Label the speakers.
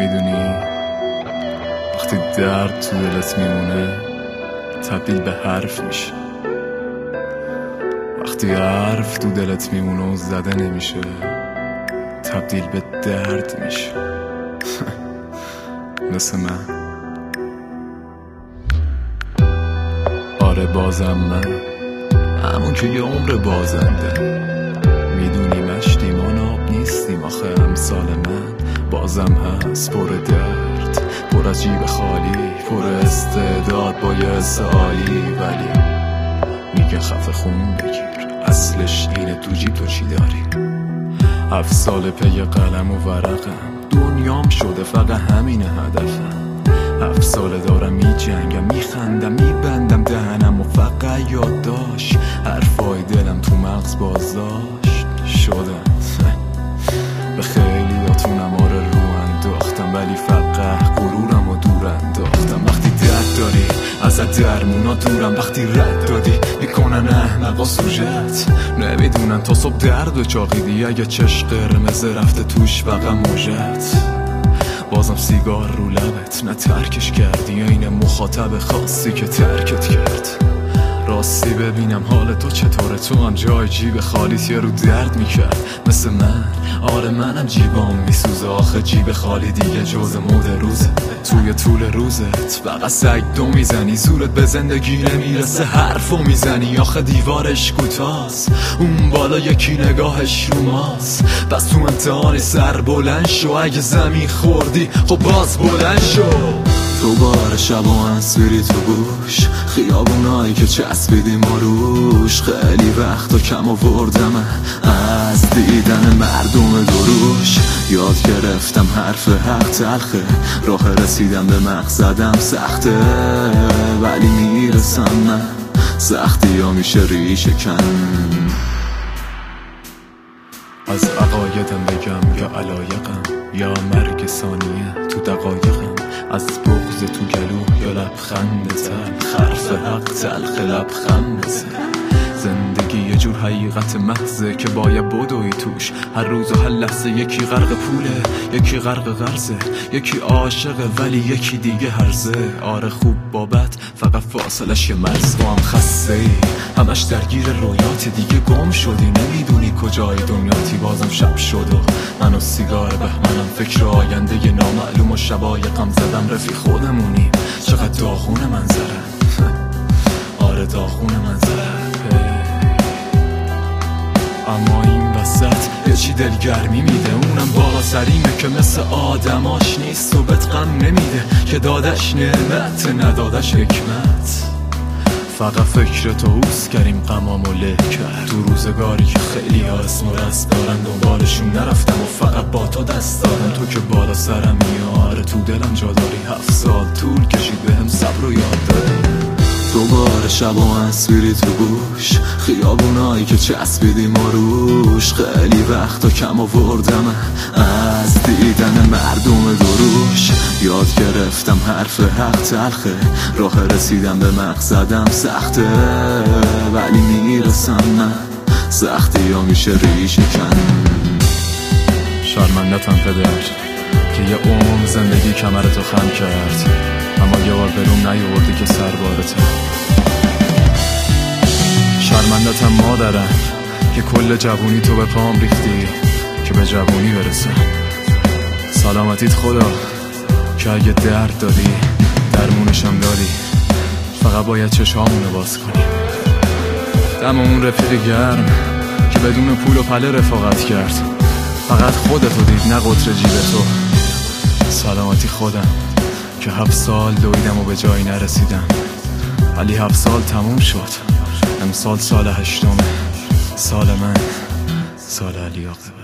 Speaker 1: میدونی وقتی درد تو دلت میمونه تبدیل به حرف میشه. وقتی حرف تو دلت میمونه و زده نمیشه تبدیل به درد میشه. مثل من. آره بازم من، همون که یه عمر بازنده. میدونی مشتیم آن آب نیستیم آخه امثال من. بازم هست پر درد، پر از جیب خالی، پر استعداد با یه سالی. ولی میگه خفه خون بگیر، اصلش اینه تو جیب تو چی داری. 7 سال پی قلم و ورقم، دنیام شده فقط همینه هدفم. 7 ساله دارم میجنگم، میخندم، میبندم دهنم و فقط یادداشت. حرفای دلم تو مغز بازداشت شدن. به خیلیاتونم آره رو انداختم، ولی فقط غرورم و دور انداختم. وقتی درد داری ازت درمونا دورم، وقتی رد دادی میکنن احمقا سوژت. نمیدونن تا صبح درد و چاقیدی، اگه چش قرمز رفته توش فقط موجت. بازم سیگار رو لبت، نه ترکش کردی یا این مخاطب خاصی که ترکت کرد. راستی ببینم حال تو چطوره، تو هم جای جیب خالیت یه رو درد میکرد مثل من. آره منم جیبام میسوزه آخه جیب خالی دیگه جز مود روزه. توی طول روزت فقط سگ دو میزنی، زورت به زندگی نمیرسه حرفو میزنی. آخه دیوارش کوتاست، اون بالا یکی نگاهش رو ماست. پس تو امتحانی سر بلند شو، اگه زمین خوردی خب باز بلند شو. تو بار شب و انسوری تو گوش، خیابونایی که چسبیدیم ما روش. خیلی وقتا کم آوردم از دیدن مردم دروش. یاد گرفتم حرف حق تلخه، راه رسیدم به مقصدم سخته. ولی میرسم من، سختی ها میشه ریشه کن. از عقایدم بگم یا علایقم، یا مرگ ثانیه تو دقایقم. از بغض تو گلو یا لبخند تلخ، حرف حق تلخ لبخند تلخ. زندگی یه جور حقیقت محضه که باید بدوی توش. هر روز و هر لحظه یکی غرق پوله، یکی غرق قرضه، یکی عاشقه ولی یکی دیگه هرزه. آره خوب بابت فقط فاصلش یه مرز. تو هم خسته ای، همش درگیر رویاتی، دیگه گم شدی نمیدونی کجای دنیاتی. بازم شب شد و من و سیگار بهمنم، فکر آینده یه نامعلوم و شبای غم زدم. رفیق خودمونیم، چقدر داغون منظره. آره داغون منظره. اما این وسط یه چی دلگرمی میده، اونم بالا سریمه که مثل آدماش نیست و بهت غم نمیده که دادش نعمت ندادش حکمت. فقط فکر تو اوست کریم غمامو له کرد. تو روزگاری که خیلی ها اسم و رست دارن، دنبالشون نرفتم و فقط با تو دست دارم. تو که بالا سرم میاره تو دلم جا داری. 7 سال طول کشید بهم صبر و یاد داری. تو بار شب و انسوری تو گوش، خیابونایی که چسبیدیم ما روش. خیلی وقتا کم آوردم از دیدن مردم دروش. یاد گرفتم حرف حق تلخه، راه رسیدم به مقصدم سخته. ولی میرسم من، سختی ها میشه ریشه کن. شرمندتم پدر که یه عمر زندگی کمرتو خم کرد، اما یه بار بروم نیاوردی که سر بارته. شرمندتم مادرم که کل جوونی تو به پام ریختی که به جوونی برسم. سلامتیت خدا که اگه درد دادی درمونشم دادی، فقط باید چشامونو باز کنی. دم اون رفیق گرم که بدون پول و پله رفاقت کرد، فقط خودتو دید نه قطر جیب تو. سلامتی خودم که 7 سال دویدم و به جایی نرسیدم، ولی 7 سال تموم شد. امسال سال 8، سال من، سال علیاقبه.